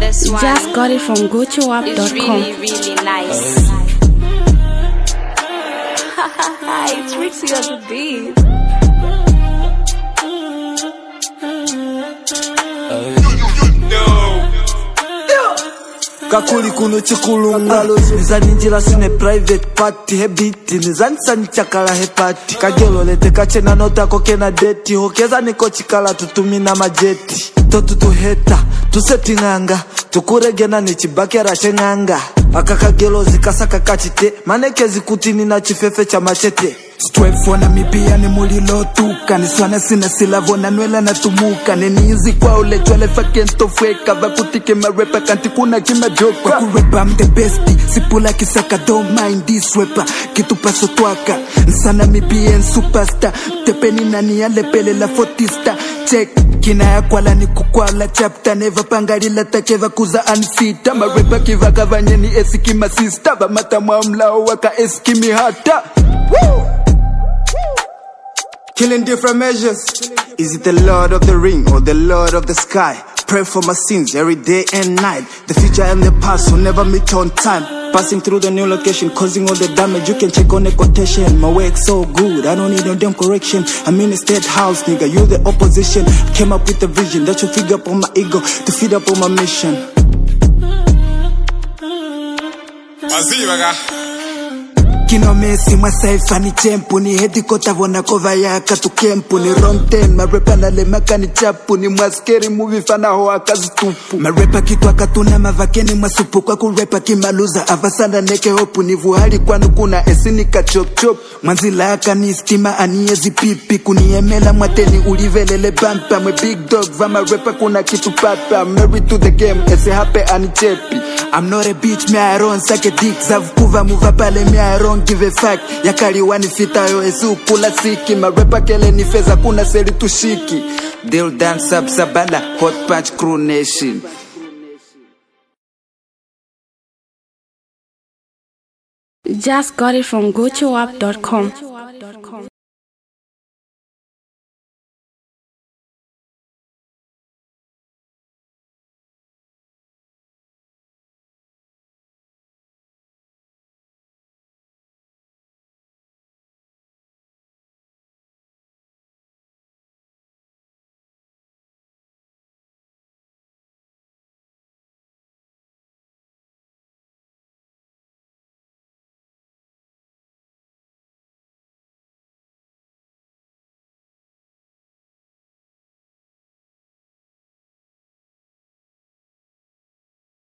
this one. Just got it from GoToUp.com. It's really, really nice. It's Rixie on the beat. Kakuli kuno chikulunga Nizani njila sine private party Hebiti nizani sani chakala hepati Kagelo lete kachena nota kokena deti Hokeza niko chikala tutumina majeti Totu tuheta, tusetinganga Tukuregena ni chibakera shenganga Akakagelo zikasaka kachite Manekezi kutini na chifefe cha machete Stwefo na mipia ni mulilo tuka Niswana sina silavo na nwela na tumuka Nenizi kwa ule chwele fakento fweka Vakutike marepa kanti kuna kima joka Kwa kurepa I'm the besti Sipula kisaka don't mind this rapper Kitu paso tuaka Nsana mipia en superstar Tepeni nani ya lepele la fotista Check Kina ya kwala ni kukwala chapter Neva pangarila takeva kuza unfita Marepa kiva kavanyeni esiki masista Vamata mwamlao waka esiki mihata Woo! Killing different measures. Is it the Lord of the Ring or the Lord of the Sky? Pray for my sins every day and night. The future and the past will never meet on time. Passing through the new location, causing all the damage. You can check on the quotation. My work so good, I don't need no damn correction. I'm in the state house, nigga. You the opposition. Came up with a vision that should feed up on my ego, to feed up on my mission. Kino mesi masaifa ni chempu Ni hedi kota vona kova ya katu kempu Ni ronten marepa na lemaka ni chapu Ni mwaskeri movie fana hoa kazi tupu Marepa kitu akatuna mavakeni mwasupu Kwa kurepa kimaluza avasanda neke hopu Ni vuhali kwanu kuna esini ka chop chop Mwanzila aka ni stima aniezi pipi Kuniemela mwateni ulivelele bampa Mwe big dog vama repa kuna kitu papa Married to the game ese hape anichepi I'm not a bitch, me I run sake dick Zav kuva muva pale, me I don't give a fuck Yakari wani fita yo esu kula siki Marepa kele ni feza kuna seli tushiki They'll dance up sabala, hot patch crew nation Just got it from GoToUp.com.